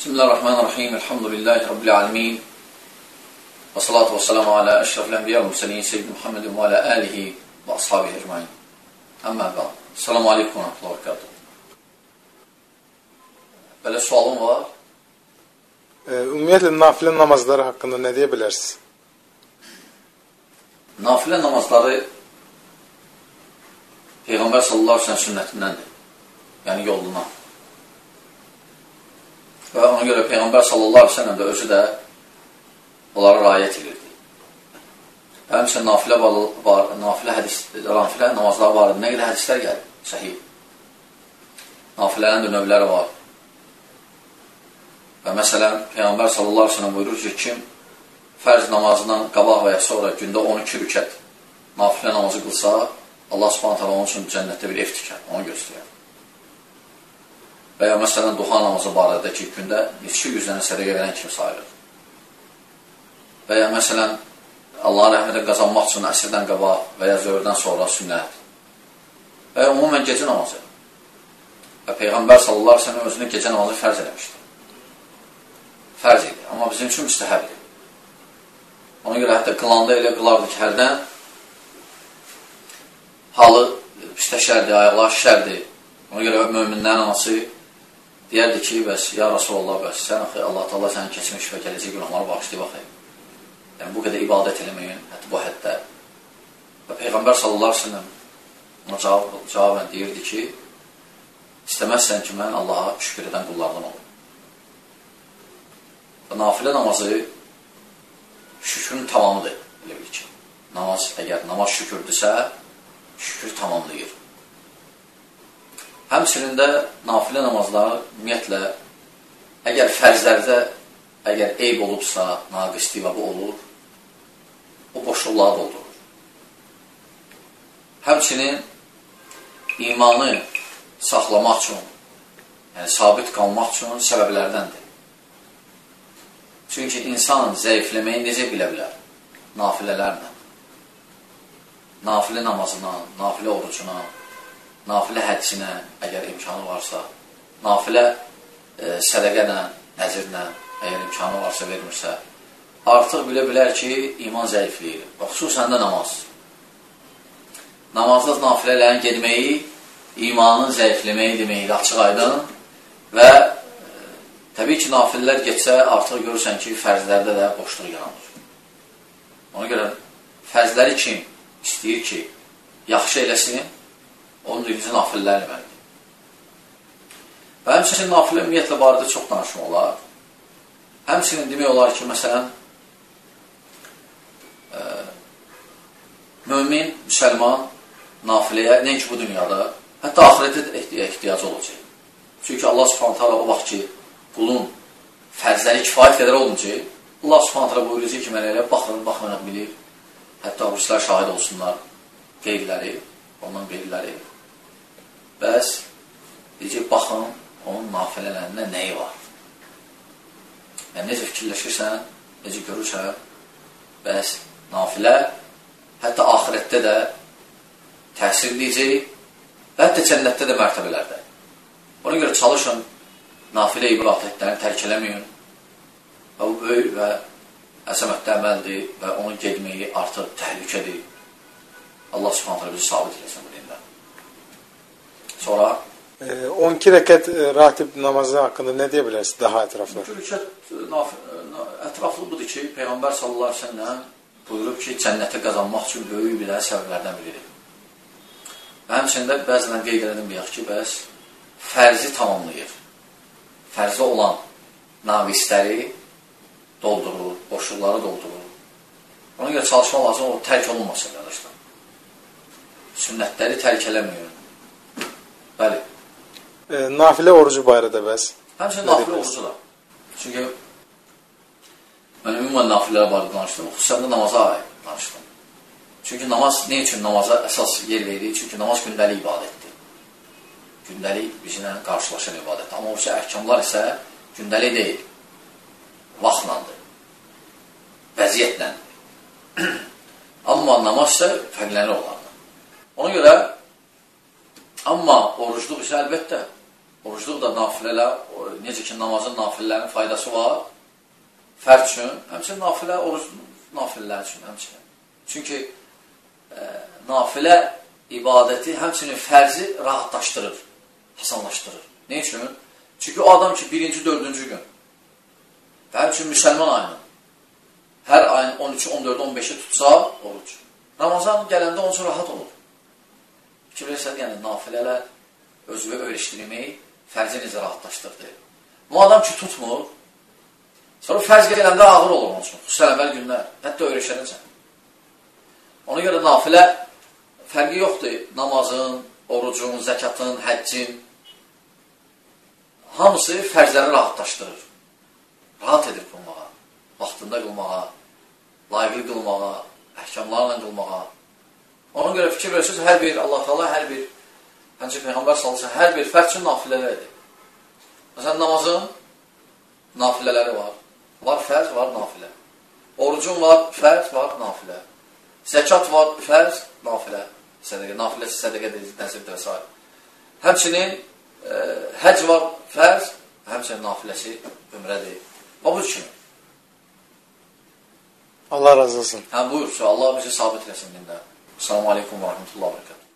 Bismillahirrahmanirrahim. Elhamdülillahi Rabbil alemin. Və salatu və salamu alə əşrafil ənbiya və mürsəlin Seyyid Muhammedin və alə əlihi və ashabi ecmain. Əmmə bə'd. Selamu aleykum və rahmetullahi və barakatuh. Belə sualım var. Ümumiyyətlə, nafilə namazları haqqında nə deyə bilərsiniz? Nafilə namazları Peyğəmbər sallallahu aleyhi ve sellem sünnətindəndir. Yəni yoluna. Və ona görə Peyğəmbər sallallahu aleyhi ve sellem də özü də onlara rayət edirdi. Həmçinin nafilə namazlar var. Nə qədər hədislər gəlir? Səhih. Nafilərin də növləri var. Və məsələn, Peyğəmbər sallallahu aleyhi ve sellem buyurur ki, kim fərz namazından qabaq və ya sonra gündə 12 rükət nafilə namazı qılsa, Allah subhanət hələ onun üçün cənnətdə bir ev tikər, onu göstərər. Və ya məsələn, duha namazı barədə ki, gündə 200 dənə sədəqə verən kimi sayılır. Və ya məsələn, Allahın rəhmətə qazanmaq üçün əsrdən qabaq və ya zöhrdən sonra sünnət. Və ya umumən gecə namazı. Və Peyğəmbər sallallahu aleyhi ve sellem özünü gecə namazı fərz eləmişdir. Fərz idi, amma bizim üçün müstəhəbdir. Ona görə hətta qılanda elə qılardı ki, hərdən halı pistəşərdir, ayaqlar şişərdir. Ona görə möminlərin anası deyərdi ki, bəs, ya Rasulallah, bəs, sən axı, Allah-u sənin keçmiş və gələcək günahları bağışlayıb axı. Yəni, bu qədər ibadət eləməyin, hətta bu həddə. Və Peyğəmbər sallallahu aleyhi ve sellem ona cavabən deyirdi ki, istəməzsən ki, mən Allaha şükür edən qullardan olum. Və nafilə namazı şükrün tamamıdır, elə bil ki. Əgər namaz şükürdürsə, şükür tamamlayır. Həmçinin də nafilə namazları ümumiyyətlə, əgər fərzlərdə eyb olubsa, naqislik və bu olur, o boşluqları doldurur. Həmçinin imanı saxlamaq üçün, yəni sabit qalmaq üçün səbəblərdəndir. Çünki insan zəifləməyi necə bilə bilər? Nafilələrlə. Nafilə namazına, nafilə orucuna, nafilə hədsinə, əgər imkanı varsa, nafilə sədəqənə, nəzirlə, əgər imkanı varsa, vermirsə, artıq bilə bilər ki, iman zəifliyir. Və xüsusən də namaz. Namazda nafilələrin gedməyi, imanın zəifləməyi deməkdir, açıq aydın və təbii ki, nafilələr geçsə, artıq görürsən ki, fərzlərdə də boşluq yaranır. Ona görə fərzləri kim istəyir ki, yaxşı eləsin, onun birinci nafilələr eləməlidir. Və həmçinin nafilə ümumiyyətlə barədə çox danışma olar. Həmçinin demək olar ki, məsələn, mömin, müsəlman nafiləyə nəinki bu dünyada, hətta ahirətdə ehtiyacı olacaq. Çünki Allah subhanət hala o vaxt ki, qulun fərzləri kifayət qədər olunca, Allah subhanət hala buyuracaq ki, mələklər baxmayaq bilir, hətta ruslar şahid olsunlar qeybləri, ondan qeybləri. Bəs, deyəcək, baxın, onun nafilələrində nəyi var? Yəni, necə fikirləşirsən, necə görürsən, bəs, nafilə hətta ahirətdə də təsir edəcək və hətta cənnətdə də mərtəbələrdə. Ona görə çalışın, nafilə ibadətlərini tərk eləməyin və bu böyük və əzəmətli əməldir və onun gedməyi artıq təhlükədir. Allah subhanətlə bizi sabit eləsin bu dində. Sonra 12 rəkət ratib namazı haqqında nə deyə bilərsiniz daha ətraflı? 12 rəkət ətraflı budur ki, Peyğəmbər sallallahu aleyhi ve sellem buyurub ki, cənnəti qazanmaq üçün böyük bir səbəblərdən biridir. Və həmçində bəzən qeyd edim deyək ki, bəs fərzi tamamlayır. Fərzli olan naqisləri doldurur, boşluqları doldurur. Ona görə çalışma lazım, o tərk olunmasın, qardaşlar. Sünnətləri tərk eləməyin. Bəli. Nafilə orucu barədə bəs? Həmçinin nafilə orucu da. Çünki mən ümumən nafilələr barədə danışdım, xüsusən də namaza aid danışdım. Çünki namaz nə üçün namaza əsas yer verir? Çünki namaz gündəlik ibadətdir. Gündəlik bizimlə qarşılaşan ibadətdir. Amma o əhkamlar isə gündəlik deyil. Vaxtlandır. Vəziyyətləndir. Amma namaz isə fərqlənir olardı. Ona görə amma orucluq isə əlbəttə Orucluq da nafilələr, necə ki, namazın nafilələrinin faydası var, fərd üçün, həmçinin nafilə, oruc nafilələr üçün, həmçinin. Çünki nafilə ibadəti həmçinin fərzi rahatlaşdırır, hasanlaşdırır. Ne üçün? Çünki o adam ki, 1-ci, 4-cü gün, və həmçinin müsəlman ayının, hər ayın 13, 14, 15-i tutsa, oruc. Ramazan gələndə onun üçün rahat olur. Fikir versədir, yəni nafilələr özünü öyrəşdirmək, fərzi necə rahatlaşdırdı. Bu adam ki, tutmur, sonra fərz gələndə ağır olur onun üçün, xüsusən əvvəl günlər, hətta öyrəşənəcək. Ona görə nafilə fərqi yoxdur, namazın, orucun, zəkatın, həccin, hamısı fərzləri rahatlaşdırır. Rahat edir qılmağa, vaxtında qılmağa, layiqli qılmağa, əhkamlarla qılmağa. Ona görə fikir verirsiniz, hər bir, Allah Teala hər bir, həmçə Peyğəmbər sallallahu hər bir fərd üçün nafilələrdir. Məsələn, namazın nafilələri var. Var fərz, var nafilə. Orucun var, fərz, var nafilə. Zəkat var, fərz, nafilə. Nafilə sədəqə nəsibdir və s. Həmçinin həc var, fərz, həmçinin nafiləsi ömrədir. O bu kimi. Allah razı olsun. Buyur, Allah bizi sabit eləsin dində. Assalamu aleykum və rəhmətullahi və bərəkətuhu.